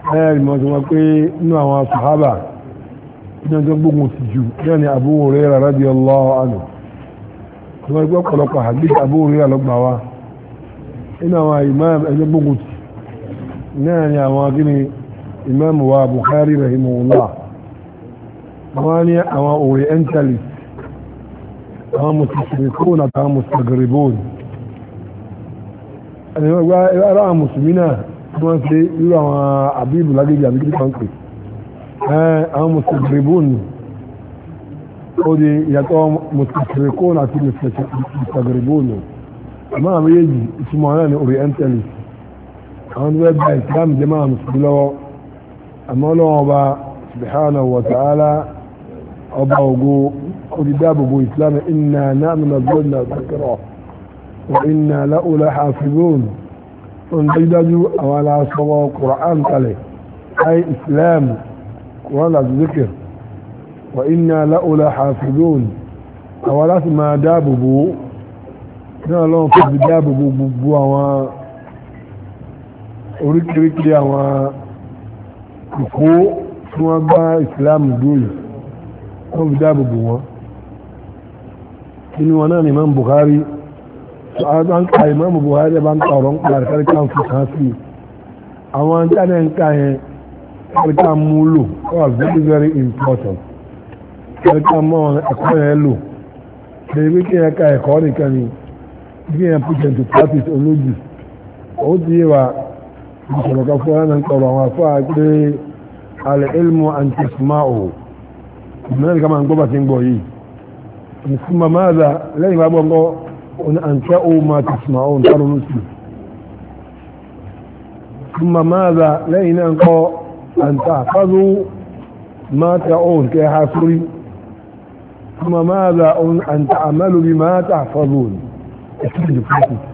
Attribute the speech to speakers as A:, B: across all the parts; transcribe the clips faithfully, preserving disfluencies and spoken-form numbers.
A: ẹ̀rì mọ́ tí wọ́n pé inú àwọn sàhábà inú ọjọ́ gbógun ti jù náà ni Abu Hurairah radiyallahu anhu wọ́n gbọ́ ọ̀pọ̀lọpọ̀ hadith Abu Hurairah lọ́gbà wa inú àwọn imam ẹjọ́ gbógun ti náà ni àwọn gíní imam wa Bukhari rahimahullah wọ́n ní àwọn orientalist àwọn mustashrikun àtàwọn mustaghribun ẹni wọ́n gbá ara àwọn musulmi náà wọ́n ṣe irú àwọn àbíbù lágbègbè àbíkí kan pè àwọn mustaghribun ó di ìyàtọ̀ mustashrikun àti mustaghribun àmọ́ àwọn méjèèjì ìtumọ̀ náà ni orientalist àwọn tó bẹ́ẹ̀ bá islam jẹ́ máa musulmi lọ́wọ́ àmọ́ lọ́wọ́ ọba subhanahu wa ta'ala ọba ogo olùdáàbòbò islam inna nahnu nazzalna dhikra wa inna lahu lahafizun on dájúdájú àwọn aláṣọwọ́ Qur'an kalẹ̀ ay islam Qur'an àti zikir wa inna lahu lahafizun àwọn aláṣì máa dáàbòbò náà lọ́wọ́ fún ti dáàbòbò gbogbo àwọn oríkèríkè àwọn ìkó tí wọ́n bá islam dúró wọ́n fi dáàbòbò wọn inú wọn náà ni Imam Bukhari an ka Imam Bukhari bá ń ka ọ̀rọ̀ ń pa àríkárí ká ń fi kàn sí àwọn jáde ń ká yẹn àríká múlò wà very very important àríká mọ́ ẹ̀kọ́ yẹn lò lèrí kí yẹn ká ẹ̀kọ́ nìkan ni kí yẹn put into practice olójì ó ti yé wa ìṣòro kan fún wọn ń kọ̀rọ̀ àwọn afọ́ àgbé al-ilmu an tasma'u ìmọ̀lẹ́ni ká máa ń gbọ́ bá ti ń gbọ́ yìí ìsúnmọ̀ máa dà lẹ́yìn bá gbọ́ngọ́ oní àǹtẹ́ ó máa ti súnmọ̀ ó ń tàrù lóṣù ìsúnmọ̀ máa dà lẹ́yìn náà kọ́ àǹtẹ́ àfáàzó máa tẹ ó ń kẹ́ ha sórí ìsúnmọ̀ máa dà àǹtẹ́ àmẹ́lò bí máa tẹ àfáàzó ẹ̀kọ́ di practice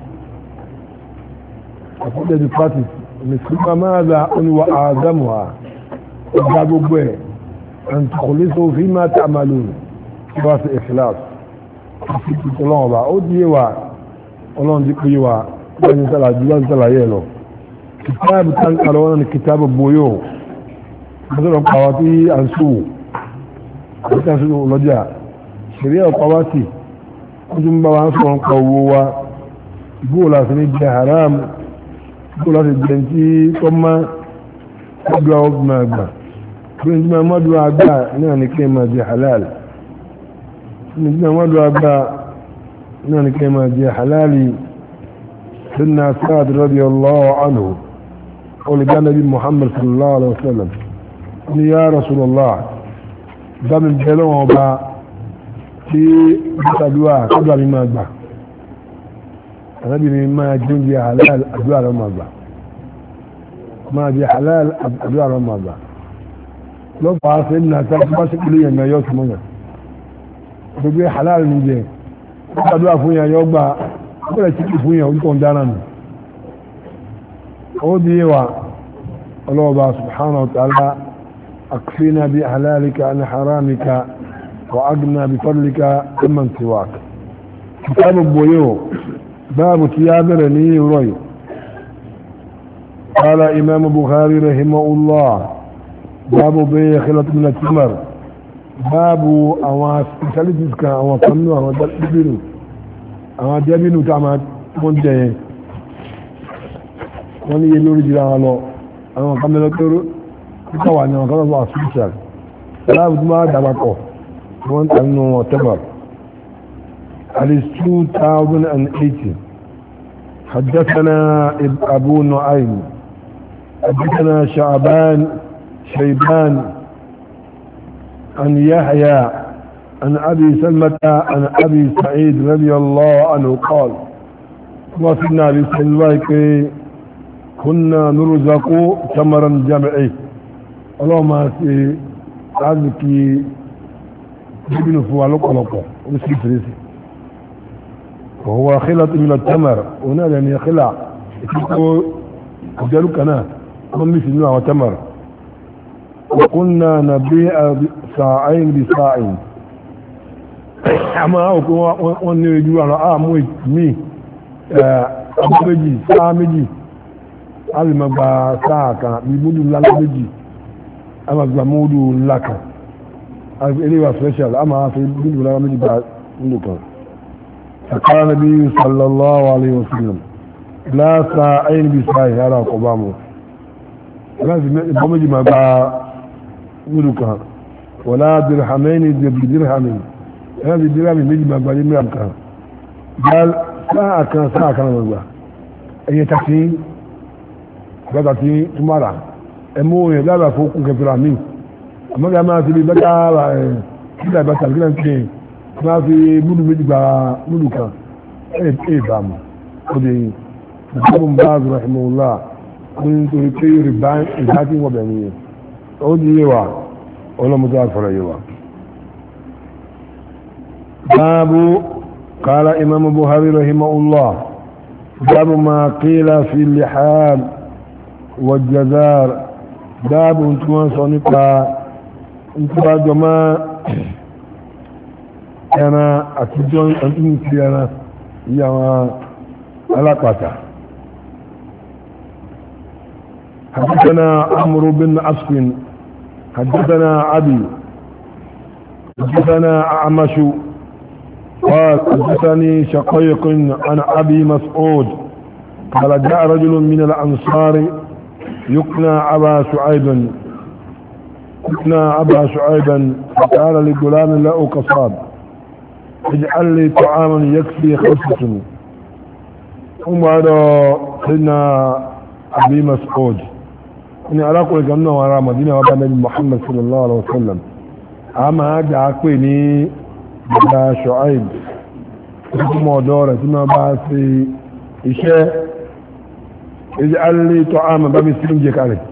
A: ẹ̀kọ́ di practice ìsúnmọ̀ máa dà ó ní wà àzámùwà ọjà gbogbo ẹ̀ أن تخلصوا فيما تعملون بس إخلاص الله با أودي وا Ọlọ́run di pé wa ẹni sálà jùlọ sálà yẹ lọ kìtàbù tán kàlọ́ wọn ni kìtàbù bóyó mọ́sọ̀rọ̀ pàwá tí à ń sùn àti à ń sùn lọ́jà ṣeré ọ̀pá wá sí wọ́n tún bá wa ń sọ̀rọ̀ pa owó wa bóò láti ní jẹ haram bóò láti jẹ tí tọ́mọ́ ọgbà ọgbà àgbà bí ní mọ́dún àgbà náà ní kí ẹ máa jẹ halal ní mọ́dún àgbà náà ní kí ẹ máa jẹ halali sinna Sa'd radiyallahu anhu olùgbà nàbí Muhammad sallallahu alaihi wasallam ní ya Rasulullah dámi bẹ̀rẹ̀ wọn bá tí ìtàdúwà kọ́dọ̀ àmì máa gbà anábì ni máa jẹ oúnjẹ halal àdúrà rẹ̀ máa gbà máa jẹ halal àdúrà rẹ̀ máa gbà lọ́pàá ṣe ní àti àti bá ṣe pẹ̀lú yẹn náà yọ́ sí mọ́yàn gbogbo halal ní jẹ ọgbàdúrà fún yẹn yọ́ gbà ọgbẹ̀rẹ̀ sí fún yẹn orúkọ dára nù ó di yẹwà ọlọ́ọ̀bá subhanahu wa ta'ala akfina bi halalika an haramika wa agna bi fadlika amman siwak kitabu boyo babu tiyabere ni roy qala imam Bukhari rahimahullah باب بيع خلط من التمر باب àwọn specialties kan àwọn kanu àwọn dabinu àwọn dabinu tá ma wọ́n jẹ yẹn wọ́n ní lórí jira wọn lọ àwọn kan mẹ́lọ tó kíkà wà ní àwọn kan lọ́wọ́ special aláàbò tó máa dàgbà pọ̀ wọ́n tà nínú wọn tẹ́bà alice two thousand eighteen حدثنا أبو نعيم حدثنا شعبان شيبان عن يحيى عن أبي سلمة عن أبي سعيد رضي الله عنه قال وصلنا بسلوك كنا نرزق تمرا جمعي اللهم سي عزك ابن فوالق لقى وسي فريسي وهو خلط من التمر ونال أن يخلع يقول أجلك أنا من مثل نوع تمر وقلنا نبيع ساعين بساعين اما wọ́n ní ojú àwọn àmú ìmí àmúméjì sáà méjì a lè máa gba sáà kan bí múdù ńlá méjì a máa gba múdù ńlá kan eléwà special a máa fi múdù ńlá méjì gba múdù kan sàkárà nàbí sallallahu alayhi wa sallam láàsà ayé níbi sáà yàrá ọkọ̀ bá mu láti bọ́ méjì máa gba múdù kan wọ́lá dirhamaini dirhamaini láti dirhami méjì máa gba dirham kan sáà kan sáà kan máa gba ẹ̀yẹ tàkì gbọ́dọ̀ tí túmọ̀rà ẹmú yẹn lára fún kún kẹfìrà mí àmọ́gá máa fi bí bẹ́tà ẹ̀ kíkà ìbáta kíkà ń pè máa fi múlù méjì gba múlù kan ẹ̀ ẹ̀ bá mu ó di ìjọba bá azùrọ̀ ìmọ̀ọ́lá ní torí pé rìbá ìdá tí wọ́n bẹ̀ nìyẹn ó di yé wa ọlọ́mọdé àfọ̀rọ̀ yé wa. báàbù qala imam Buhari rahimahullah báàbù ma qila fi liham والجزار باب انتما صنقا انتما جماع انا اتجون انتما سيانا يا علاقاتا حدثنا عمرو بن عصف حدثنا عبي حدثنا اعمش قال حدثني شقيق عن ابي مسعود قال جاء رجل من الانصار يقنى أبا شعيبا يقنى أبا شعيبا فقال لغلام له قصاب اجعل لي طعاما يكفي خمسة ثم هذا سيدنا أبي مسعود إني أراكم لكمنا وراء مدينة وراء النبي محمد صلى الله عليه وسلم أما هذا عقويني أبا شعيب ثم دورة ثم بعثي إشاء اجعل لي طعاما بابي سلنجك عليه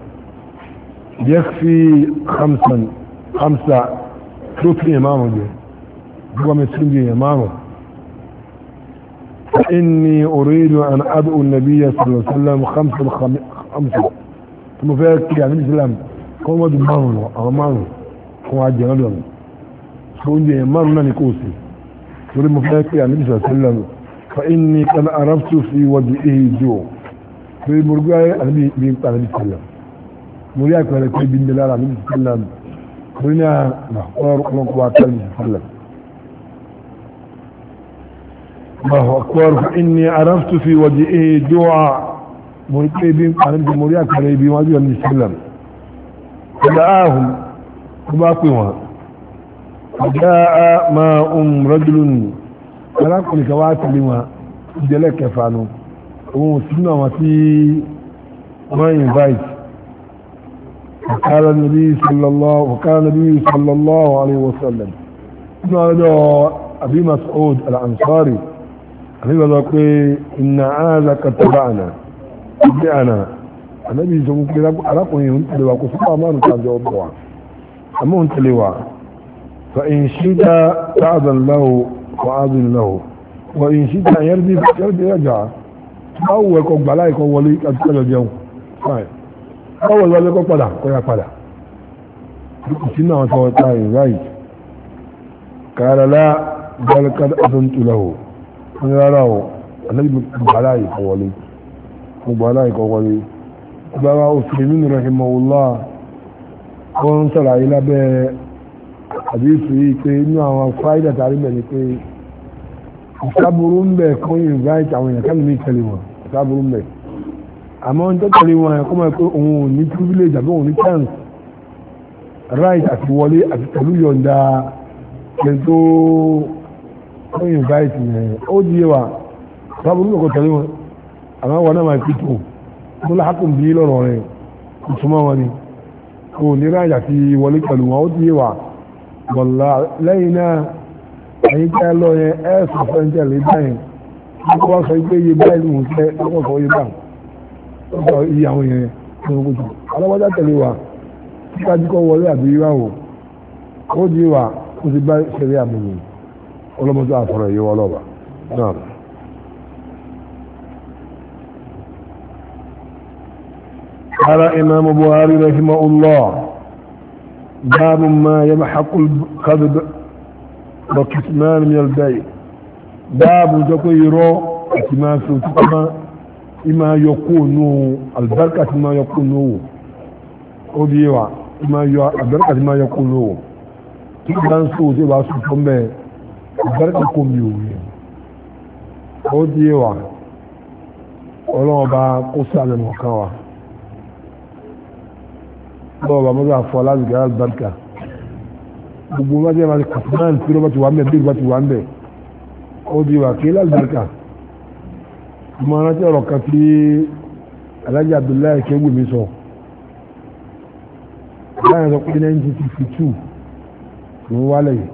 A: يكفي خمسا خمسة تلوثني امامه هو من سلنجي امامه فإني أريد أن أدعو النبي صلى الله عليه وسلم خمسة خمسة ثم فيك يعني الإسلام قوم ودي مانو أمانو قوم عجي غلوم سلنجي امامنا نكوسي تريد مفيك يعني النبي صلى الله عليه وسلم فإني كان عرفت في وجهه جوع في مرغاي النبي بين صلى الله عليه وسلم مريا كان كاي بين دلال النبي صلى الله عليه وسلم قلنا نحور قلنا قوات النبي صلى الله عليه وسلم الله أكبر فإني عرفت في وجهه جوعا مريا بين النبي مريا كان بين وجهه النبي صلى الله عليه وسلم فدعاهم فباقوا فجاء ماء رجل أراكم كوات لما جلك فانو òun sínú àwọn tí wọ́n invite وقال النبي صلى الله وقال النبي صلى الله عليه وسلم هذا أبي مسعود الأنصاري أبي مسعود إن هذا كتبعنا تبعنا النبي صلى الله عليه وسلم أراكم ينتلوا قصوا ما نتعب جوابوا أما ينتلوا فإن شئت تعذن له وأذن له وإن شئت أن يرضي يرضي يرجع báwo ẹ̀kọ́ gbàlá ẹ̀kọ́ wọlé àtúkọ̀lọ̀ jẹun fine báwo ìwọlé ẹ̀kọ́ padà kọ́yà padà ìsínà àwọn tọwọ́ ta ẹ̀ right kààrẹ̀lá gbọ́lẹ̀kọ́ ọdún tùlọ̀hù wọ́n rárá o alábi gbàlá ẹ̀kọ́ wọlé gbàlá ẹ̀kọ́ wọlé gbàlá òfin nínú rahimahullah wọ́n ń sọ̀rọ̀ ayé lábẹ́ àdéhùn yìí pé inú àwọn fáìdà tàbí mẹ́rin pé ìsáburú ń bẹ̀ kọ́ invite àwọn èèyàn kánú ní ìtẹ̀lé wọn ìsáburú ń bẹ̀ àmọ́ ń tẹ́tẹ̀lé wọn ẹ̀kọ́ máa pé òun ò ní privilege àbí òun ní chance right àti wọlé àti pẹ̀lú yọ̀ǹda ẹni tó kọ́ invite yẹn ó di yé wa ìsáburú ń bẹ̀ kọ́ tẹ̀lé wọn àmọ́ wọn náà máa fi tó mo láhàkùn bí lọ́rọ̀ rẹ̀ ìtumọ̀ wọn ni kò ní right àti wọlé pẹ̀lú wọn ó di yé wa bọ̀lá lẹ́yìn náà ẹ̀yin tẹ́ lọ yẹn ẹ́ sọ fẹ́ ń tẹ̀lé báyìí wọ́n wá sọ pé iye báyìí ló ń tẹ́ lọ́wọ́ sọ iye báyìí wọ́n sọ iye àwọn yẹn ní ọkọ̀ jù alábọ́já tẹ̀lé wa kíkájú kọ́ wọlé àbí wá wò ó di wa ó ti bá ṣẹlẹ̀ àmì ọlọ́mọdé àfọ̀rọ̀ yìí wọ́n lọ́ba náà. قال إمام بخاري رحمه الله باب ما يمحق الكذب وكتمان من البيع باب تقول يرو اتما في تقما ima yokunu albarka ti ma yokunu o di wa ima yo albarka ti ma yokunu ti ban so ti ba so fún be albarka ko mi o o di wa Ọlọ́run bá kó sálẹ̀ mọ̀kan wa lọ́wọ́ bá mọ́sá fọ́ láti gẹ́rẹ́ albarka gbogbo wá jẹ́ máa kàtàkì tí ó bá ti wà ń bẹ̀ bí ó bá ti wà ń bẹ̀ ó di wà kí albarka mo rántí ọ̀rọ̀ kan tí Alhaji Abdullahi Kéwù mi sọ láyé sọ pé nineteen sixty two ló ń wálẹ̀ yìí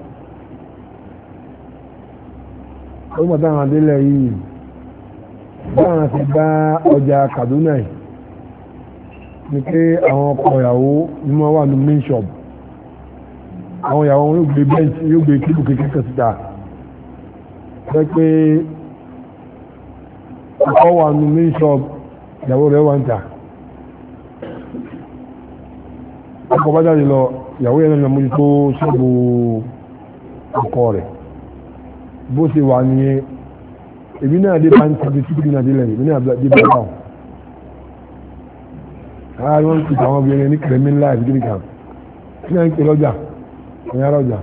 A: ó mọ̀ táwọn adélẹ̀ yìí báwọn ti bá ọjà Kaduna yìí ni pé àwọn ọkọ ìyàwó ní wọ́n wà ní main shop àwọn ìyàwó wọn yóò gbé bench yóò gbé kíbù kékeré kan síta pé pé ọkọ wà ní main shop ìyàwó rẹ̀ wà ń tà ọkọ bá jáde lọ ìyàwó yẹn lọ mójútó ṣọ́ọ̀bù ọkọ rẹ̀ bó ṣe wà nìyẹn èmi náà dé bá ń tàbí títí náà dé lẹ́yìn èmi náà dé bá báwọn ààrẹ wọn kìtà àwọn obìnrin ní kẹrẹmí ńlá àti gírí kan tí náà ń pè lọ́jà ẹ̀yà rọ̀jà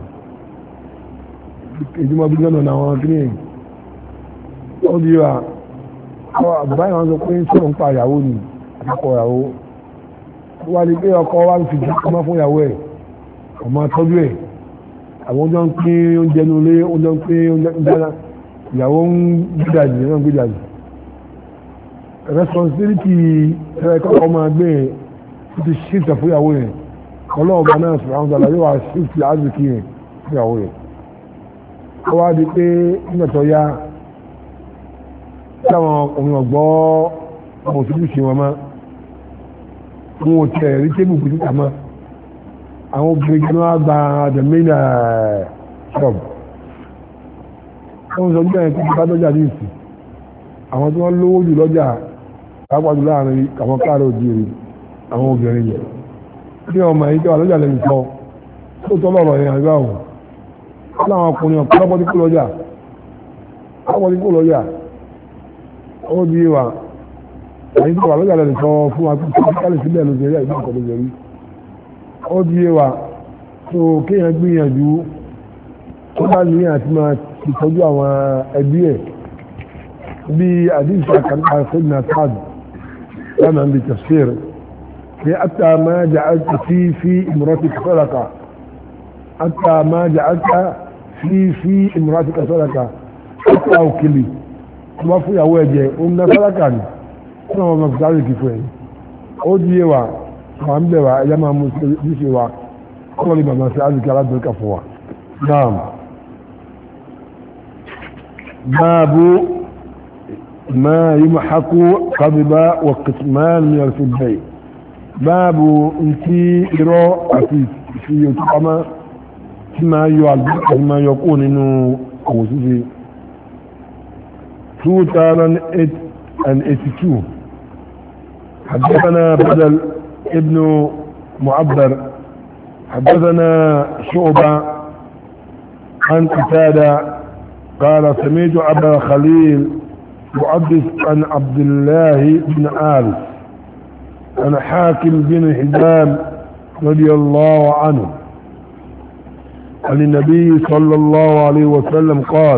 A: ìjùmọ̀ bí lọ́nà àwọn kìíní èyí ó di wa àbúrá ìwọ̀n sọ pé sọ̀rọ̀ ń pa ìyàwó ni àkọ́kọ́ ìyàwó wà ní pé ọkọ wa ń fi ọmọ fún ìyàwó ẹ̀ ọmọ tọ́jú ẹ̀ àwọn oúnjẹ ń pín oúnjẹ nulé oúnjẹ ń pín oúnjẹ ń dáná ìyàwó ń gbídàjì náà ń gbídàjì responsibility ẹ̀rọ ìkọ́kọ́ máa gbé ẹ̀ ti shift fún ìyàwó yẹn ọlọ́ọ̀bá náà sọ̀rọ̀ àwọn ọ̀dàlá yóò wá shift àzìkí yẹn fún ìyàwó yẹn ó wá di pé nígbàtọ̀ ya táwọn ọkùnrin ọ̀gbọ́ ọmọ òṣèlú ṣe wọn mọ́ wọn ò tẹ̀ rí tébù kù síta mọ́ àwọn obìnrin jẹ́ wọ́n gba the main shop wọ́n sọ nígbà yẹn kí bá dọ́jà ní ìsìn àwọn tí wọ́n lówó jù lọ́jà pàápàá jù láàrin àwọn káàrọ̀ òjìrì àwọn obìnrin yẹn tí wọ́n mọ̀ ẹ̀yìn tí wà lọ́jà lẹ́yìn sọ tó tọ́ lọ́rọ̀ yẹn àgbà wò láwọn ọkùnrin ọ̀pọ̀ lọ́pọ̀dí kú lọ́jà lọ́pọ̀dí kú lọ́jà ó di wa ẹ̀yìn tí wà lọ́jà lẹ́yìn sọ fún wa kí kálí sílẹ̀ ló ṣe rí àìsàn kọ̀ ló ṣe rí ó di wa tó kéèyàn gbìyànjú tó bá ní àti máa ìtọ́jú àwọn ẹbí ẹ̀ bí àdíṣà kàríkà sẹ́gbìnà sáàdì lánàá bí tafsir ní àtà máa jẹ́ àtà sí fi ìmúrọ́tí sọ́dọ̀kà àtà máa jẹ́ àtà sí fi ìmúrọ́tí sọ́dọ̀kà àtà òkèlè tó bá fún ìyàwó ẹ̀jẹ̀ ó ń ná sọ́dọ̀kà ní ọ̀nà ọmọ ìsáré kì fún ẹ̀ ó di yé wa wà ń bẹ̀ wá ẹ̀yà máa mú ṣe wa kọ́lọ́ ní bàbá sí àzìkí aládùúkà fún wa náà باب ما يمحق قضبا وقسمان من الفضي باب انتي إراء في يتقما كما يعلم كما يكون انه قوسي two thousand eight and eighty-two حدثنا بدل ابن معبر حدثنا شعبة عن قتادة قال سمعت أبا خليل يحدث عن عبد الله بن آل عن حاكم بن حزام رضي الله عنه عن النبي صلى الله عليه وسلم قال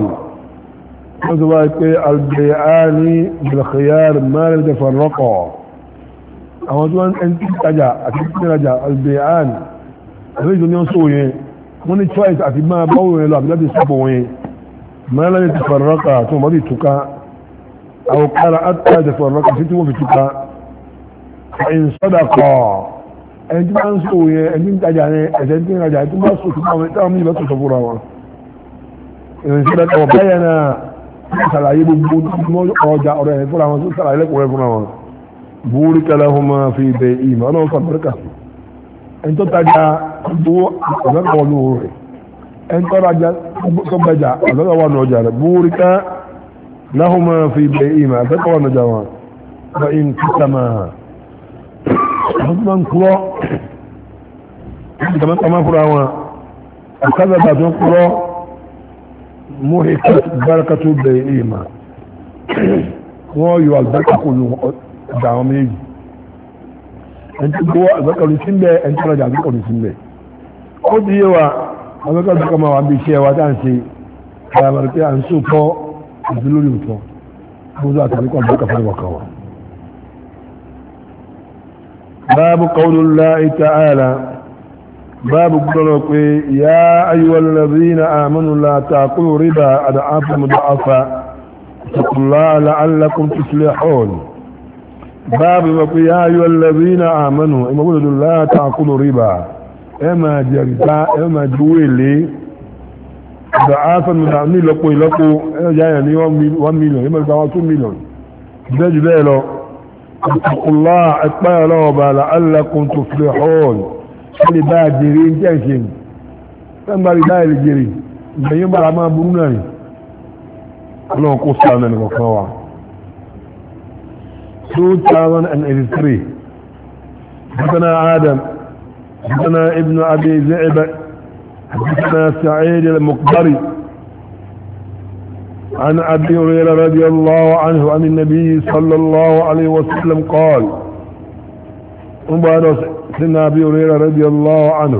A: البيعان بالخيار ما لم يتفرقا أولا أنت تجا أكيد تجا البيعان أريد أن ينصوه من تفايت أتباع بوه لا بلاد سبوه ما لم يتفرقا ثم تكا أو قال أتى يتفرقا ستو في تكا فإن صدقا أنت ما نسوه أنت تجاني أنت تجاني أنت ما نسوه تأمني بس تفورا إن صدقا وبينا سلعي ببود رجع أريه فلا ما سلعي لك وريه فلا بورك لهما في بيئيما أنا أصلا بركة أنت تجا بو أنا أقوله أنت رجع كبجا أنا أقوله رجع بورك لهما في بيئيما تقوى نجوا فإن كتما حكما كلا كما كما فراوا أكذا بعضهم كلا محكت بركة بيئيما wọ́n yọ àlùbáríkà kò lu ọjà àwọn méjì ẹni tó gbọ́ àlùbáríkà lù sí ń bẹ ẹni tó lọ́jà àlùbáríkà lù sí ń bẹ ó ti yé wa àlùbáríkà àlùbáríkà máa wà bí iṣẹ́ wa tá à ń ṣe àyàmọ̀rẹ́ pé à ń sòtọ́ ìdí lórí òtọ́ gbogbo àtàlùkọ́ àlùbáríkà fún ìwọ̀kan wa. báàbù qawlullahi ta'ala báàbù gbọ́dọ̀ pé yá ayyuhal ladhina amanu la ta'kulu riba ad'afan mud'afa ittaqullaha la'allakum tuflihun. báàbù pé yá ayyuhal ladhina amanu ìmọ̀gbọ́dọ̀ la ta'kulu riba ẹ máa jẹ rìbá ẹ máa jowó èlé ad'afan mud'afa ní ìlọ́po ìlọ́po ẹ jáyà ní one million ẹ máa gba wọn two million bẹ́ẹ̀ jù bẹ́ẹ̀ lọ. ittaqullaha ẹ̀pẹ́ ọlọ́ọ̀bà la'allakum tuflihun ṣẹlẹ̀ bá jèrè ń jẹ́ ìṣe ní sẹ́gbàrí láì lè jèrè ìgbẹ̀yìn bára máa burú náà rí ọlọ́run kó sáà náà nìkan wa. two thousand eighty-three حدثنا آدم حدثنا ابن أبي ذئب حدثنا سعيد المقبري عن أبي هريرة رضي الله عنه عن النبي صلى الله عليه وسلم قال سيدنا أبي هريرة رضي الله عنه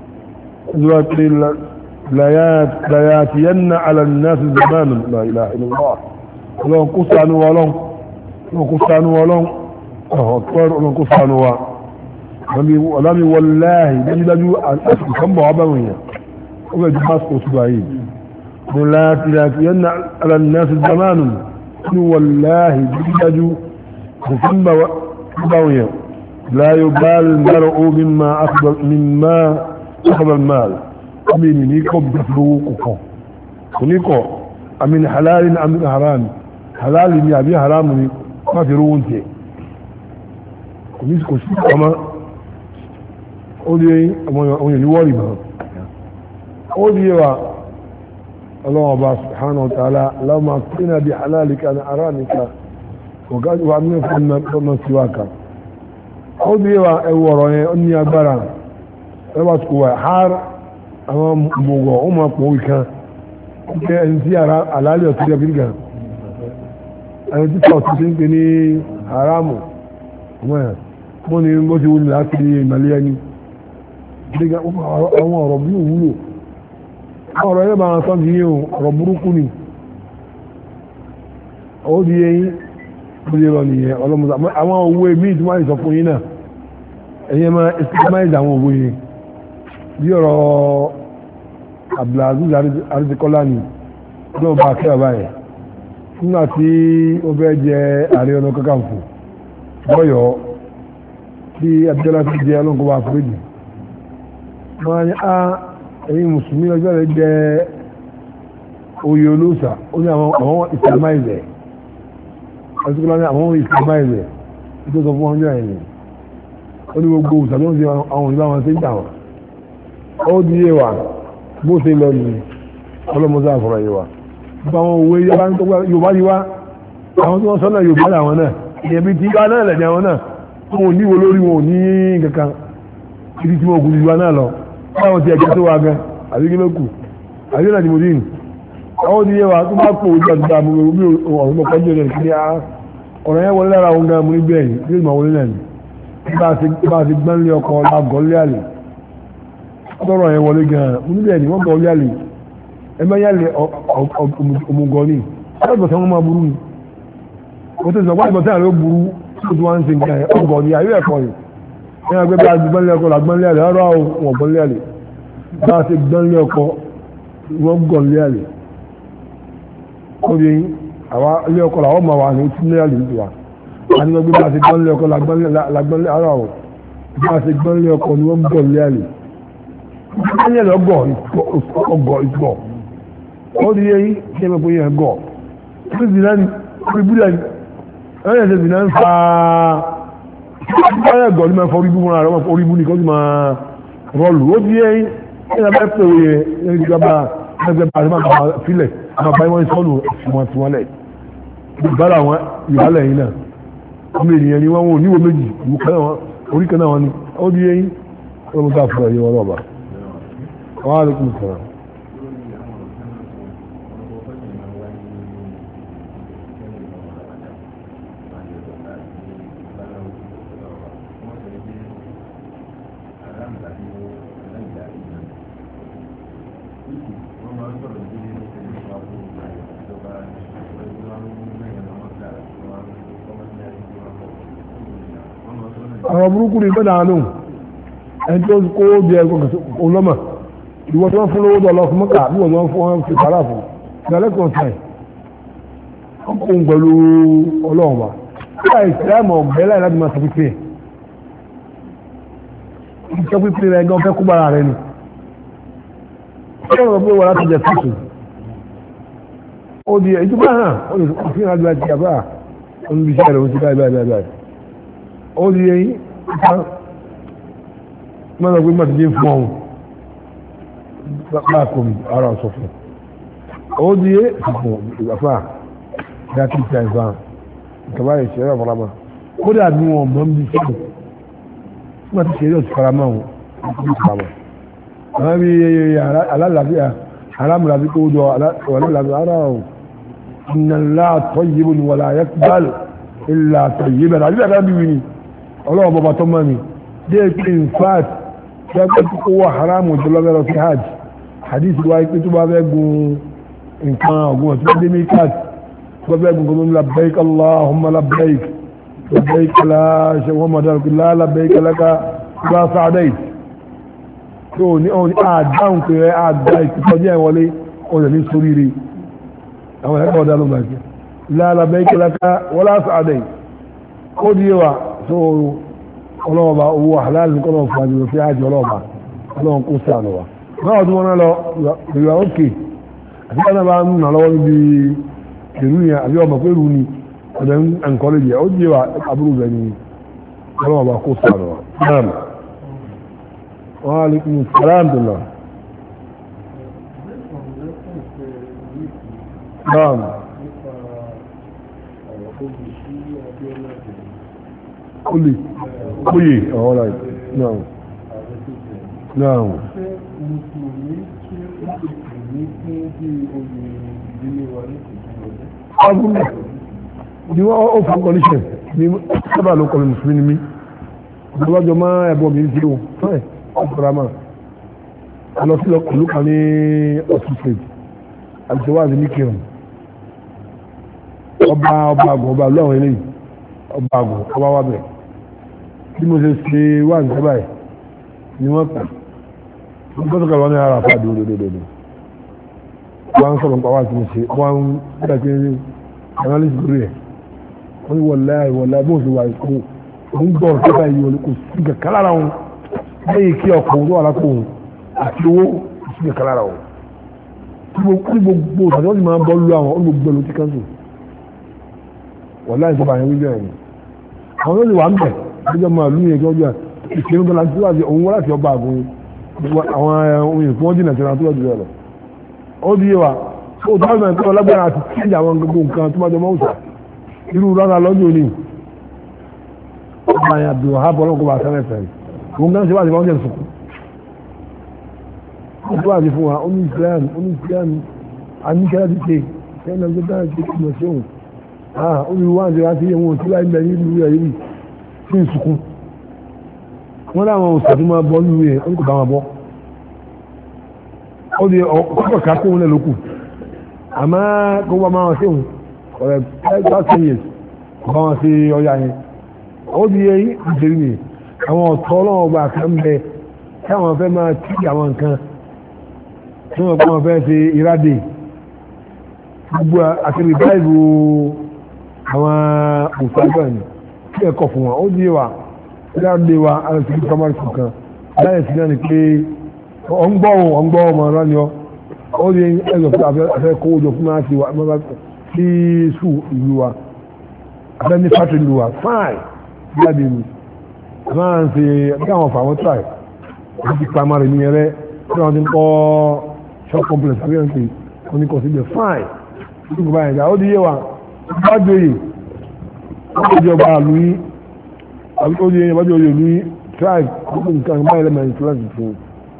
A: لا ياتين على الناس زمان لا إله إلا الله ولو قصانوا ولو ولو قصانوا ولو أكبر ولو قصانوا ولم والله جلدوا الأسل كم بعبوية وقد حاسقوا سبعين لا ياتين على الناس زمان والله جلدوا كم بعبوية لا يبال المرء مما أخذ مما أخذ المال أمين نيكو بتفروقكم ونيكو أمين حلال أم من حرام حلال يبي حرام ما في رونتي ونيسكو شو كما أولي أولي نواري ما أولي وا الله سبحانه وتعالى لو ما كنا بحلالك أنا أرانك وقال وعمين فما سواك ó bí wa ẹwọ ọ̀rọ̀ yẹn ó ní agbára ẹwà tó wà har àwọn mọ̀gọ̀ ó máa pọ̀ ìkan jẹ́ ẹni tí àlàálẹ̀ ọ̀tí jẹ́ gírígà ẹni tí pọ̀ tó ń pè ní haramu wọ́n ni bó ti wúlò láti ìmàlẹ́ ẹni gírígà àwọn ọ̀rọ̀ bí òwúlò ọ̀rọ̀ yẹn máa sọ́ ní ọ̀rọ̀ burúkú ni ó di yẹn ó di lọ nìyẹn ọlọ́mọdé àwọn owó èmì tí wọ́n á sọ fún yín náà ẹ̀yẹ́ máa islamize àwọn owó yẹn bí ọ̀rọ̀ Abdulaziz Arizikola ni ọlọ́mọ bá kẹ́ ọ̀bá yẹn nígbà tí ó fẹ́ jẹ Ààrẹ Ọ̀nà Kakanfò bọ́yọ̀ tí Abiola ti jẹ ọlọ́nkọ́ bá fúrẹ́jì wọ́n á ní á ẹ̀yin mùsùlùmí ọjọ́ rẹ̀ jẹ oyè olóòsà ó ní àwọn islamize ẹ̀sùkúlá ní àwọn islamize tó sọ fún ọjọ́ ẹ̀yìn ó ní gbogbo òsàlọ́ sí àwọn ìlú àwọn tí ń tàwọn ó di yé wa bó ṣe lọ ní ọlọ́mọdé àfọ̀rọ̀ yé wa nípa àwọn òwe Yorùbá yí wá àwọn tí wọ́n sọ́nà Yorùbá làwọn náà ìyẹn bí tí wá náà lẹ̀dẹ̀ àwọn náà wọn ò ní wo lórí wọn ò ní kankan ibi tí wọn kù ju wa náà lọ báwọn ti ẹ̀jẹ̀ tó wa gan àbí kí ló kù àbí náà ni mo dín àwọn ó di yé wa tó bá pò ojú àti àmú bí ọ̀rọ̀ mọ́kọ́ jẹ́ rẹ̀ kí ọ̀rọ̀ yẹn wọlé lára òun gan mú ní bẹ́ẹ̀ yìí bí ìmọ̀ wọlé náà ni bá a ti gbọ́n lé ọkọ̀ lágọ̀ọ́lé àlè ọ̀rọ̀ yẹn wọlé gan mú ní bẹ́ẹ̀ ni wọ́n gọ̀ọ́lé àlè ẹ bá yálè òmùgọ̀ ni ọ̀rọ̀ wọn máa burú ni ó ti sọ pé ìbọ̀tẹ́ àlè ó burú tó tún wá ń sin nǹkan ọgọ̀ ni ayé ẹ̀kọ́ ni ẹ yàn pé bá a ti gbọ́n lé ọkọ̀ lágbọ́n lé àlè ọ̀rọ̀ wọn gbọ́n lé àlè bá a ti gbọ́n lé ọkọ̀ wọ́n gọ̀ọ́ lé àlè ó di àwa ilé ọkọ̀ làwọn máa wà ní túnlé àlè ìdíwà a ní wọ́n gbé bá a ti gbọ́n lé ọkọ̀ lágbọ́n lé ara ọ̀ bá a ti gbọ́n lé ọkọ̀ ni wọ́n ń bọ̀ lé àlè ẹni ẹ̀lẹ́ ọgọ̀ ọgọ̀ ìgbọ̀ ó di yẹ yìí kí ẹ mọ̀ pé yẹn gọ̀ ó sì náà ní orí búlẹ̀ ní ẹni ẹ̀sẹ̀ sì náà ń fa ọ̀rẹ́ gọ̀ ní máa fọ orí bú wọn àrọ́ orí bú ní kọ́ sí máa rọlù ó di yẹ yìí kí ẹ bá pè wòye ẹni tí gbà ẹgbẹ́ bá a ti máa filẹ̀ àwọn àbáyé wọn sọ́nù ìwọ̀n tí wọ́n lẹ̀ ìbára àwọn ìbálẹ̀ yìí náà ọmọ ènìyàn ni wọ́n wọ́n níwò méjì orí kan náà wọ́n ni ó di yẹ́yìn ọlọ́mọ tó àfúrà yìí wọ́n lọ́ba wọ́n á lè kún sọ̀rọ̀. àwọn burúkú ní gbọ́dọ̀ àánú ẹni tó kó bí ẹgbẹ́ olómà ìwọ̀n tó wọ́n fún lówó dọ̀lọ́ fún mọ́kà bí wọ́n tó wọ́n fún wọn fi fàrà fún ìgbàlẹ́kọ̀ọ́ sáì ọkùnrin pẹ̀lú ọlọ́run wa nígbà ìsìlámù ọ̀gbẹ́ láì láti máa sọ pípé ìjọ pípé rẹ̀ gan fẹ́ kú bára rẹ̀ ni ọlọ́run pé wọ́n láti jẹ fíṣù ó di ìjọba hàn ó lè fi hàn láti àti àbá olùbíṣẹ́ rẹ̀ ó ti báyìí báyìí báyìí ó di eyín ìta mọ́nà pé má ti dé fún ọ̀hún láàkó mi ara ọ̀sọ̀ fún ó di é fún ìgbàfà dá kí ìta ìfà ìkàbá ìṣẹ́rẹ́ ọ̀fọ̀lámà ó dà bí wọn mọ́ bí sẹ́yìn fún àti ṣeré ọ̀tí faramá wọn ní ìfàmà àwọn bí alálàáfíà alámùlábí kó jọ alálàáfíà ara ọ̀ ìnàlá tayyibun wala yaqbal illa tayyiban àbí àgbà bí wí ni ọlọ́wọ́ bọba tó mọ́ mi dé pé in fact ṣẹ́gbẹ́ tó kó wà haramu tó lọ́bẹ̀rọ sí hajj hadith wáyé pé tó bá fẹ́ gun nǹkan ọ̀gbun ọ̀tí wọ́n dé ní kat tó bá fẹ́ gun kọ́mọ́ labbaik allahumma labbaik labbaik la ṣe wọ́n mọ̀ dára la labbaik laka bá sáadẹ́ tó ní ọ̀hún ní àdáhùn pé rẹ̀ àdá ìtìtọ́jú ẹ̀ wọlé ọ̀dẹ̀ ní sóríire àwọn ẹ̀kọ́ ọ̀dá ló bàjẹ́ la labbaik laka wala sáadẹ́ ó di wa so ọlọ́ọ̀bá owó àhàlálì kọ́lọ̀ fún àjò fi àjò ọlọ́ọ̀bá ọlọ́ọ̀ kó sàánù wa náà ọdún wọn lọ ìwà òkè àti káná bá ń nà lọ́wọ́ níbi ìlú yẹn àbí ọmọ pé rú ni ọ̀dẹ̀ ń ẹnkọ́lẹ̀ yẹ ó jẹ́ wa abúrú bẹ̀ ni ọlọ́ọ̀bá kó sàánù wa náà wọn á lè kún sàlám tó lọ. náà Kuli, kuyi, all right. No. No. Ọdún ni wọ́n ó fún condition ní sábà ló kọlu Mùsùlùmí ni mí. Ìjọba máa ẹ̀bọ̀ mi sí o, fẹ́ ọ̀pọ̀lọpọ̀ máa. A lọ sí ìlú kan ní Ọ̀ṣun State, àti wá sí ní Kírun. Ọba ọba àgọ̀ ọba lọ́wọ́ eléyìí, ọba àgọ̀ ọba wà bẹ̀. Bí mo ṣe ṣe wà ní sábà yìí ni wọ́n pè wọ́n tó kọ̀ wọ́n ní ara fàdé òdòdó wọ́n ń sọ̀rọ̀ nípa wá sí mo ṣe wọ́n ń gbọ́dọ̀ pé analyst lórí ẹ̀ wọ́n ní wọ̀lá ìwọ̀lá bó ṣe wà kó òun gbọ́ ọ̀rọ̀ sábà yìí wọlé kò sí kẹ̀kẹ́ lára wọn lẹ́yìn kí ọkọ̀ tó wà lápò òun àti owó kò sí kẹ̀kẹ́ lára wọn kí gbogbo ìtàjọ́ sì máa ń bọ́ lú àwọn olùgbé ló ti kánṣu wọ̀lá ìjọba yẹn wíjọ ẹ̀ àwọn tó ti wà ń bẹ̀ ọjọ́ máa lú yẹn kọjá ìṣẹ́nu gbọ́nà tí wájú òun wọ́n láti ọba àgùn àwọn ohun ìfún ọdún nàìjíríà tó wájú rẹ̀ lọ ó di yé wa ó dáhùn náà tó lágbára àti tíjà àwọn gbogbo nǹkan tó májọ mọ́wùsà irú rárá lọ́jọ́ ní ọba yẹn àbúrò ha bọ́ lọ́kọ̀ bá sẹ́rẹ̀ fẹ̀rẹ̀ òun náà ṣe wájú wọn jẹ́ sùkú ó tó wájú fún wa ó ní islam ó ní islam àníkẹ́lá ti ṣe kẹ́lá tó dáhùn ti kí lọ sí òun ó ní wájú wá sí ẹ̀wọ̀n tí láì bẹ̀rẹ̀ nílùú rẹ̀ yìí fún ìsùnkún wọ́n láwọn òṣèlú máa bọ́ nínú ẹ̀ wọ́n kò bá wọn bọ́ ó di ọkọ̀ kákó wọn lẹ́lọ́kù àmá kó wọ́n máa ṣe òun ọ̀rẹ́ thirty years kò bá wọn ṣe ọya yẹn ó di ẹyí ìṣèlú ni àwọn ọ̀tọ́ ọlọ́wọ́ gba kan bẹ káwọn fẹ́ máa tí àwọn nǹkan tí wọ́n kọ́ wọn fẹ́ ṣe ìrádé gbogbo àṣírí báyìí àwọn òṣèlú ni kí ẹ̀kọ́ fún wọn ó di wa láàrin wa alẹ́sìnkú primary school kan láyé sí náà ni pé ọ̀ngbọ́n ọ̀ngbọ́n ọmọ ọ̀rọ̀ ni ọ ó di ẹgbẹ̀ fún afẹ́ kó ojú fún máa ti wà sí sù ìlú wa afẹ́ ní factory ìlú wa fine jáde ni máa ń ṣe bí àwọn ọ̀fà àwọn try wọ́n ti primary ní ẹrẹ́ tí wọ́n ti ń kọ́ shop complex àbí ẹ̀ ń pè wọ́n ní kọ́ síbẹ̀ fine ó ti gbọ́ báyìí ó di yé wa bá dòye ó di ọba àlù yìí àbí ó di ẹyẹ wájú oyè ní tribe gbogbo nǹkan báyìí lẹ́mọ̀ influence fún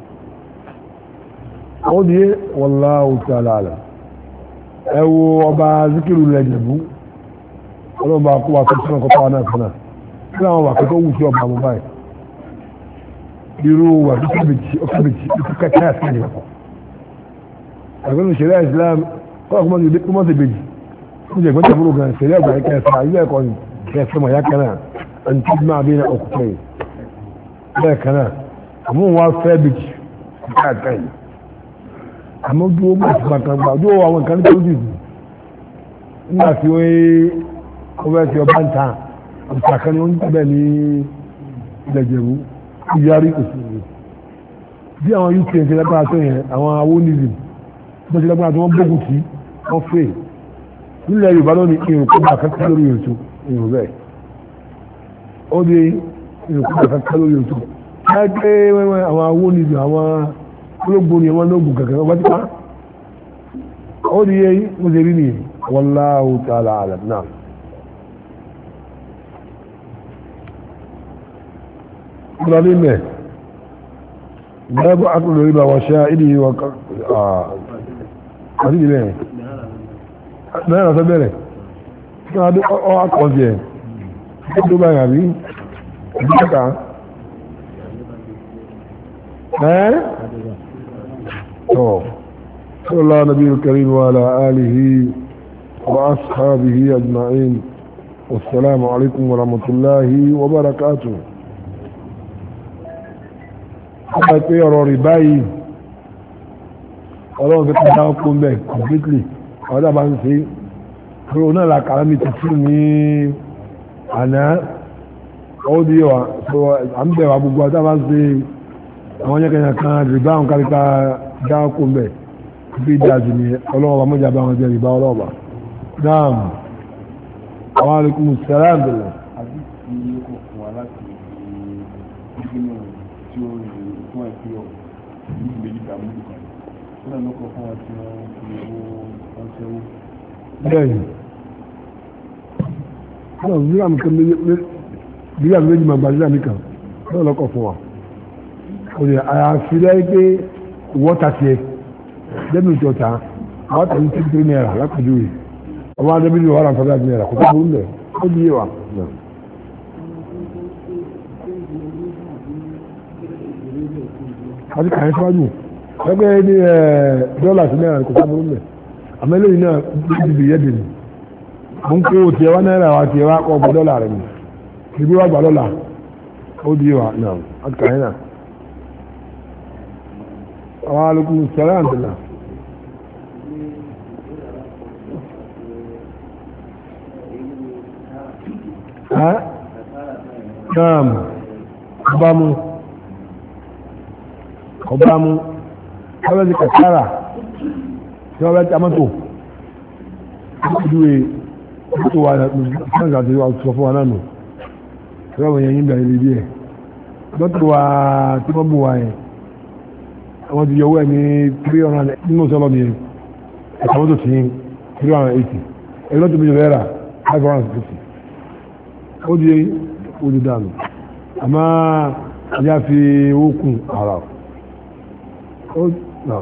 A: ó di wallahu ta'ala ẹ wo ọba zikiru lẹ́jẹ̀bú ọlọ́ba kó wa tó sọ́nà kọ́tà wa náà sọ́nà kí láwọn wà kó tó wù sí ọba àmọ́ báyìí irú wà tó kábèjì ó kábèjì ó ká káyà sí ẹ̀yìn ọkọ̀ àgbẹ̀nu ìṣẹ̀lẹ̀ Islam kọ́ ọkọ̀ mọ́tò bèjì ó jẹ́ ìgbọ́n tàbúrò gan ìṣẹ̀lẹ̀ ọgbà ẹ̀kẹ́ ẹ̀sà ilé ẹ̀kọ́ ni kẹsàn mọ̀ ya kanáà àti tí máa bí na ọkọ̀ kẹ́yìn bẹ́ẹ̀ kanáà àmú wọn fẹ́ bèjì káàkiri àmọ́ dúró mọ̀ sí pàtàkì dúró àwọn nǹkan tó dì nígbà tí wọ́n fẹ́ ti ọba ń ta àbùsàkà ni wọ́n ń tẹ́bẹ̀ ní ìlẹ̀jẹ̀bú ìyárí òsìlè bí àwọn uk ń ṣe lágbára tó yẹn àwọn awonism tó ṣe lágbára tó wọ́n gbógun sí wọ́n fẹ́ nílẹ̀ Yorùbá lónìí èrò kó bá kẹ́kẹ́ lórí ètò èrò bẹ́ẹ̀ ó di èrò kó bá kẹ́kẹ́ lórí ètò káàkiri àwọn awonism àwọn olóògbò ni wọ́n lóògùn kẹ̀kẹ́ wọ́n ti pa ó di yẹ mo ṣe rí ni wallahu ta'ala alam náà. إبراهيم باب أكل الربا وشائده وك آه هذه ليه لا لا سبيله هذا أو أكل زين كده بقى يا بي بيكا ها تو صلى الله النبي الكريم وعلى آله وأصحابه أجمعين والسلام عليكم ورحمة الله وبركاته. ọba pé ọ̀rọ̀ rí báyìí ọlọ́run fẹ́ kọjá ọkùn bẹ̀ completely ọ̀dá bá ń ṣe ọ̀rọ̀ náà la kàrá mi tẹ̀sí ní àná ó di wà so à ń bẹ̀wà gbogbo ọ̀dá bá ń ṣe àwọn yẹ́kẹ̀yà kan rí bá ń káríká já ọkùn bẹ̀ bí dájú ni ọlọ́run bá mọ́jà bá wọn jẹ́ rí bá ọlọ́ọ̀bà náà wa alaikum salaam bẹ̀rẹ̀ bẹ́ẹ̀ni náà bíyàmù kan bíyàmù méjì máa gbàdúrà nìkan náà lọ́kọ̀ fún wa òye àyàfi lẹ́yìn pé wọ́ta tiẹ̀ dẹ́mi ìjọta wọ́ta ní tírí náírà lápẹjúwe ọmọ adébíyí wà láǹfààní àti náírà kò tó burú lẹ̀ ó bí yé wa. àti kàyé síwájú ẹgbẹ́ ní dọ́là sí náírà kò tó burú lẹ̀ àmẹ́lẹ́ yìí náà bí bí yẹ́ dìní mo ń kó tiẹ̀ wá náírà wa tiẹ̀ wá kọ́ ọgbọ́ dọ́là rẹ̀ mi ibi wá gbà dọ́là ó di wa náà àti kàyé náà. àwọn alùpùpù sẹ́rẹ̀ àǹtẹ̀là. naam ọbaamu ọbaamu ọbẹ̀ ti kàtàrà tí wọ́n bẹ́ tí a mọ́tò ìdúwé mọ́tò wà náà àti sọ fún wa náà nù tí wọ́n yẹn yín bẹ̀rẹ̀ lè díẹ̀ mọ́tò wà tí wọ́n bù wá yẹn wọ́n ti yọwọ́ ẹ̀ ní three hundred nínú sọ́lọ́ ni ẹ̀ka mọ́tò sí three hundred eighty ẹ̀rọ mọ́tò mi yọ̀ rẹ́rà five hundred fifty ó di ojú dànù àmá ìyá fi owó kún ara ó náà.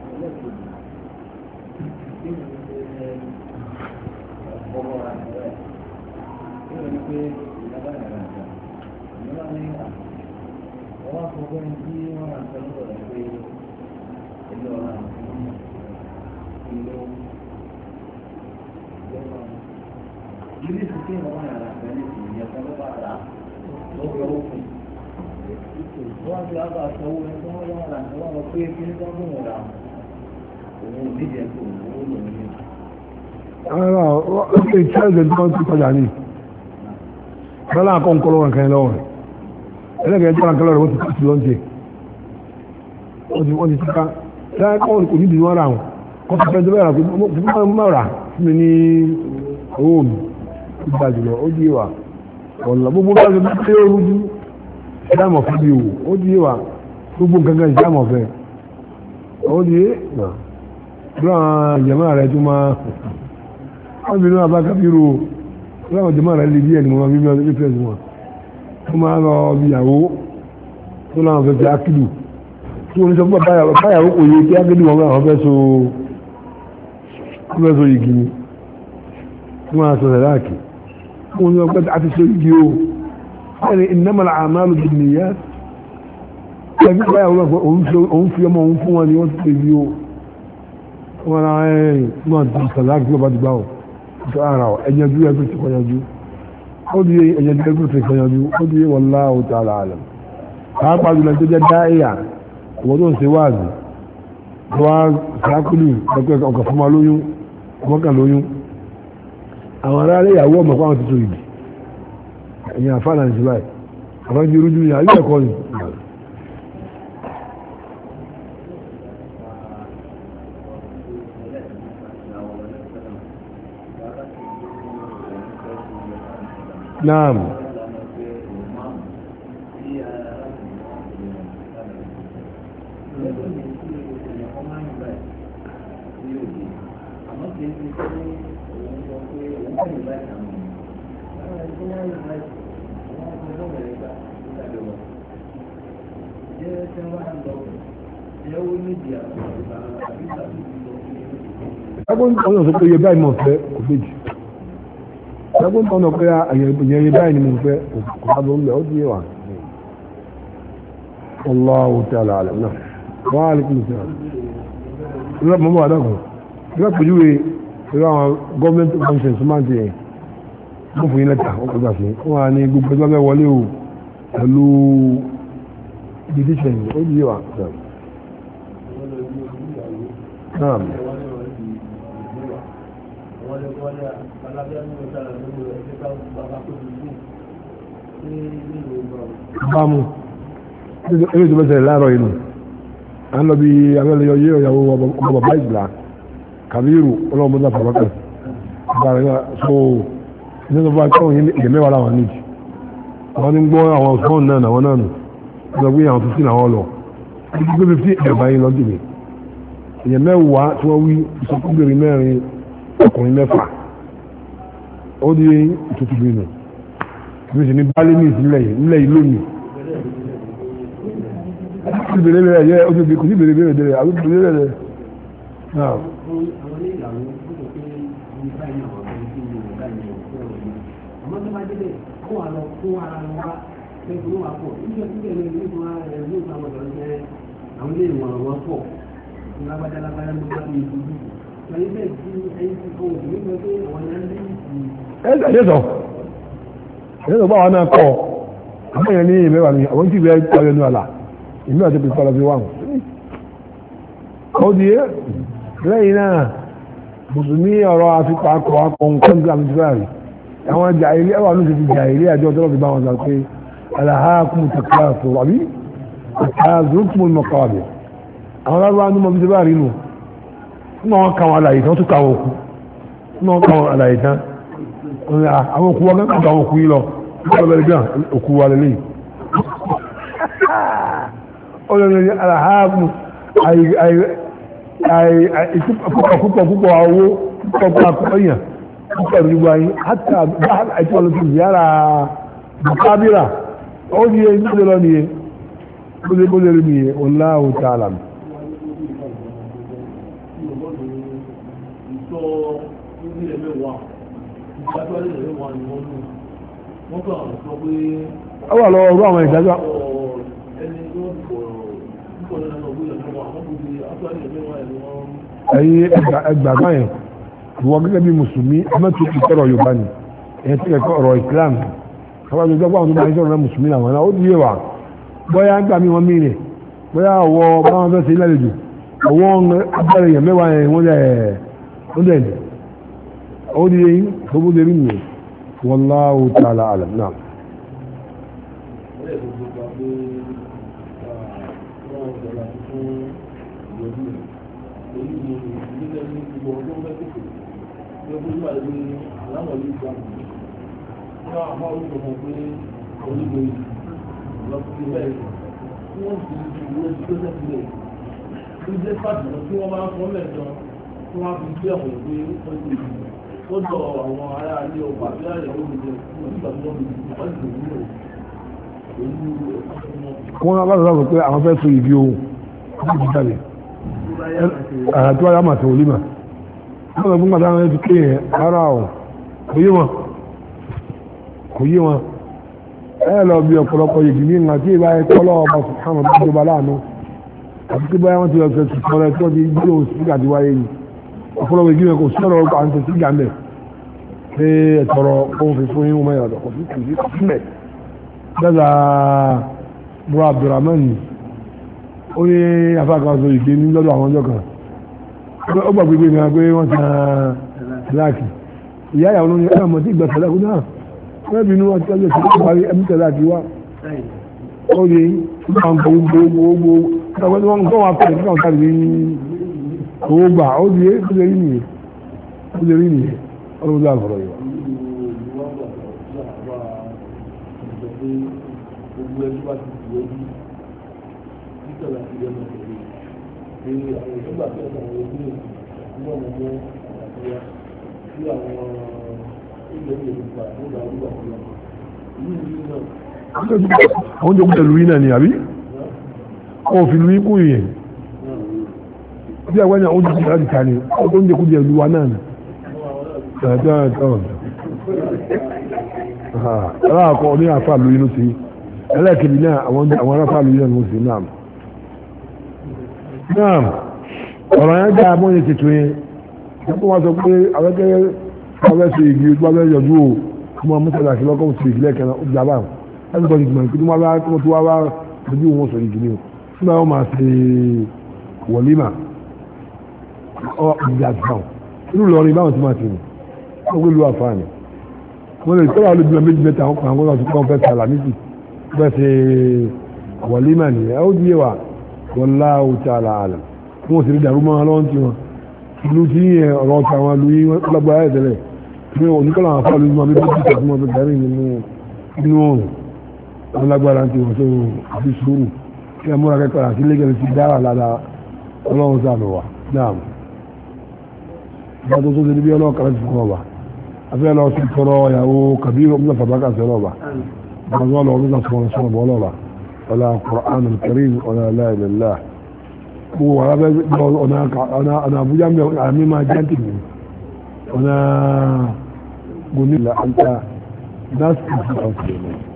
A: ara ọ̀pẹ́ ìtẹ́lẹ̀ tó ń tọ́jà ní lọ́la àkọ́kọ́lọ́ wọn kan lọ́wọ́ ẹlẹ́gẹ̀ẹ́ tó ránkẹ́lọ́ rẹ̀ wọ́n ti kàtí lọ́ntẹ́ wọ́n ti tíká láàkọ́ kò ní ìdí wọ́n ra wọn kọ́fẹ́ fẹ́ tó bẹ́ẹ̀ rà pé mọ́ rà sí mi ní owó mi ó gbà jùlọ ó di wà ọ̀là gbogbo bá ṣe pé ó rújú ìdámọ̀ fún bí wò ó di wà gbogbo gangan ìdámọ̀ fẹ́ ó di wà bí àwọn ìjẹ̀mọ́ rẹ̀ tó máa wọ́n bí ní abákàbírò láwọn jẹmọ́ rẹ̀ lè díẹ̀ ni wọ́n bí wọ́n bí fẹ́sì wọn tó máa lọ bí ìyàwó tó láwọn fẹ́ fi ákìlù tí wọ́n ní sọ fún báyàwó kò yé kí ákìlù wọn àwọn fẹ́ so fẹ́ so igi ni tí wọ́n á sọ sẹ̀dáàkì wọ́n ní ọgbẹ́ àti so igi o ẹni innamal a'malu binniyat ẹbí báyà òun fi ọmọ òun fún wọn ni wọ́n ti tẹ̀lé o wọn náà ẹ̀ náà ti sàlá kí wọ́n bá ti gbà ọ́ tó ara ọ̀ ẹ̀yẹ́dú ẹgbẹ́ ti kọyanjú ó di ẹ̀yẹ́dú ẹgbẹ́ ti kọyanjú ó di wallahu ta'ala alam pàápàá jùlọ tó jẹ́ dáìyà wọ́n tó ń ṣe wáàzì tó wá sàákùlù ọkọ̀ fún wa lóyún ọmọkà lóyún àwọn ará ilé ìyàwó ọmọ fáwọn tuntun ìdí ẹ̀yìn àfáàlà ní july àwọn ibi rújú ní àyíkẹ́ ẹ̀kọ́ ni naam ẹgbọ́n ọ̀nà sọ pé iye báyìí mọ̀ fẹ́ kò méjì ẹgbọ́n ọ̀nà pé àyẹ̀yẹ iye báyìí ni mo fẹ́ kò bá lóun lẹ̀ ó díẹ̀ wà Allahu ta'ala alam náà wọ́n á lè kí n sọ ìrọ̀ mọ́mọ́ àdàkùn ìrọ̀ pẹ̀lúwe ìrọ̀ àwọn gọ́ọ̀mẹ́ntì functions máa ń ti yẹn wọ́n fún yín lẹ́tà wọ́n kọjá sí wọ́n á ní gbogbo ẹgbẹ́ mẹ́ wọlé o pẹ̀lú decision ó díẹ̀ wà náà bámu ilé ìjọba ṣẹlẹ̀ láàárọ̀ inú a ń lọ bí abẹ́lẹ̀ yọ ìyàwó ọmọ bàbá ìgbà kàbírù ọlọ́mọdé àpapọ̀ bàrẹ̀ náà so ní ọjọ́ bá kọ́ yìí èdè mẹ́wàá láwọn níjì àwọn ní gbọ́ àwọn ọ̀sán náà náà náà nù lọ gbé àwọn fifteen àwọn lọ gbé fifteen ẹ̀bá yìí lọ dìbò èèyàn mẹ́wàá tí wọ́n wí ìsọkúgbèrè mẹ́rin ọkùnrin mẹ́fà ó di ìtútù bí nù bí sì ní bálé ní ìsìnlẹ̀ yìí nílẹ̀ yìí lónìí kò sí bèrè bèrè yẹ ojú bí kò sí bèrè bèrè bèrè àwọn bèrè bèrè náà. àwọn ilé ìwọ̀n wọn pọ̀ lágbàdá lágbàdá ló bá ní ìdúdú lẹ́yìn bẹ́ẹ̀ tí ẹyin ti kọ́ òkú nígbà pé àwọn ẹ̀yà ń lẹ́yìn sí. ẹ ẹ ṣe sọ ẹ ṣe sọ báwa náà kọ àwọn èèyàn ní ìmẹ́wàá ni àwọn tí ìwé ọyọ ní ọ̀la ìmú àti pípa lọ sí wà wọn. ó di lẹ́yìn náà mùsùlùmí ọ̀rọ̀ àfipá akọ akọ nǹkan gbà mí síbáàrí àwọn jà ilé ẹwà ló ti fi jà ilé àjọ tó lọ fi bá wọn sọ pé alahakum takasur àbí àtàzùkùn mọ̀kàwàbẹ̀ àwọn aláwọ̀ ní mọ̀ bí bá rí nù ní wọ́n kàwọn àlàyé tán tó kàwọn òkú ní wọ́n kàwọn àlàyé tán àwọn òkú wọn kàwọn àwọn òkú yìí lọ nígbà bẹ̀rẹ̀ gbà òkú wa lélẹ̀ olóòrùn aláhàmù púpọ̀ púpọ̀ owó púpọ̀ àkọ́yàn púpọ̀ nígbà yìí hátà bá àti ọlọ́tún yára bùkábírà ó ní ẹni tó lọ nìyẹn bóde bóde rí nìyẹn Allahu ta'ala. Àwọn àlọ́ ọ̀rọ̀ àwọn ìdájọ́. Ẹ̀yin ẹgbà báyìí, ìwọ gẹ́gẹ́ bí Mùsùlùmí, mẹ́tò ìkọ̀rọ̀ Yorùbá ni, ẹ̀yìn tí kẹ̀kọ́ ọ̀rọ̀ Islam. Káwọn ìjọba gbọ́ àwọn tó bá ń sọ̀rọ̀ náà Mùsùlùmí làwọn náà, ó di yé wa. Bóyá ń gbà mí wọn mìíràn, bóyá ọwọ́ báwọn fẹ́ ṣe lálejò, ọwọ́ abẹ́rẹ́ yẹn mẹ́wàá yẹn wọ́n dẹ̀ ó dẹ̀ ní. Ó di yé tó bó dérí nìyẹn. Wallahu ta'ala alam náà.
B: Lọ́dọ̀ àwọn ará ilé ọgbà bí ààrẹ ló ń jẹ nígbà tó lọ́dún ìwọ́n ti wúlò pẹ̀lú
A: wọ́n bá sọ pé àwọn fẹ́ so ìdí ohun láti fi jáde àti wáyé àmà tó olímà wọ́n lọ fún pàtàkì àwọn ẹ̀tù kéèyàn ara ọ̀ kò yé wọn kò yé wọn ẹ lọ bí ọ̀pọ̀lọpọ̀ yìí ní ìgbà tí ìbá ẹ̀kọ́ lọ́wọ́ ọba sùhánù tó jọba láàánú àti tí báyọ̀ wọn ti lọ sẹ̀sì tọrẹ tó ti gbé òun sí ìgbàdí wáyé yìí ọ̀pọ̀lọpọ̀ yìí kò sọ̀rọ̀ ọkọ̀ àti sí gàmẹ̀ pé ẹ̀tọ̀rọ̀ ohun fi fún yín mẹ́rin ọ̀dọ̀ kò sí kìí sílẹ̀ dáza bro abdulrahman ó ní afáàkàwọ́sọ ìgbé ní lọ́dọ̀ àwọn ọjọ́ kan ó gbàgbé gbé mi pé wọ́n ti láàkì ìyá ìyàwó ní ẹ̀rọ mọ̀ tí ìgbà sẹ́lẹ̀kú náà wọ́n bí inú wọn tí ọjọ́ ìṣẹ́lẹ̀ parí ẹ̀mí tẹ̀lé àti wá ó lè máa ń gbogbo gbogbo gbogbo wọn kọ́ wọn fẹ́rẹ̀ kíkà wọn káàdì ní owó gbà ó lè ó lè rí nìyẹn ó lè rí nìyẹn ọlọ́run ló àfọ̀rọ̀ yìí wá. àwọn jẹ́ kúrò lórí náà ni àbí ọ fi lórí kú yẹn bí àwọn ènìyàn oúnjẹ kúrò láti ká ní oúnjẹ kúrò lórí wa náà ni aláàkọ́ ní àfà lórí ló sí ẹlẹ́kẹ̀ẹ́ náà àwọn aráfà lórí náà ló sí náà náà ọ̀rọ̀ yẹn jẹ́ àmọ́ yẹn tuntun yẹn wọ́n wá sọ pé awẹ́kẹ́ awẹ́sẹ̀ igi tó wá yọjú o ọmọ mọ́tàlá kí lọ́kọ́ sí ìgbìlẹ̀ kan ó jà báwọn láti bọ́ ìgbìmọ̀ ìpínlẹ̀ wọn bá tó wá wá lójú wọn sọ ìgbìlẹ̀ o nígbà wọn máa ṣe wọ̀límà ọ ìgbà àtìsáwọn inú lọrin báwọn ti máa ti rìn wọ́n gbé lu àfáàní wọ́n lè tọ́wọ́ olùgbìmọ̀ méjì mẹ́ta àwọn kan àwọn kan fẹ́ sàlà méjì fẹ́ ṣe wọ̀límà nìyẹn ó di wa wallahu ta'ala alam wọ́n sì rí dàrú mọ́ ọlọ́run tí wọn ìlú tí ọ̀rọ̀ ọ̀tà àwọn ìlú yìí lọ́gbà ayé tẹ́lẹ̀ ní oníkọ́lá àwọn afọ́ lójúmọ́ bí bí títà fún ọdún tẹ́rì nínú inú oòrùn wọn lágbára tí wọ́n tó àti sùúrù kí ẹ múra kẹ́kọ̀ọ́ àti lẹ́gẹ̀rẹ́ ti dára lára ọlọ́run sáàmì wà náà ìgbà tó tó ṣe bí ọlọ́run kàrẹ́ ti fún ọba afẹ́ lọ sí tọrọ ìyàwó kàbí ọmọ fàbákà sí ọlọ́ba ọmọ ọlọ́run nígbà tó wọn sọ̀rọ̀ bọ́ ọlọ́ba ọlá Qur'anul Karim ọlá la ilaha illallah gbogbo wà lábẹ́ ọ̀nà àbújá mẹ́ àmì máa jáǹtì mi ọ̀nà gòní ìlà àǹtà náà sì fi ọ̀sẹ̀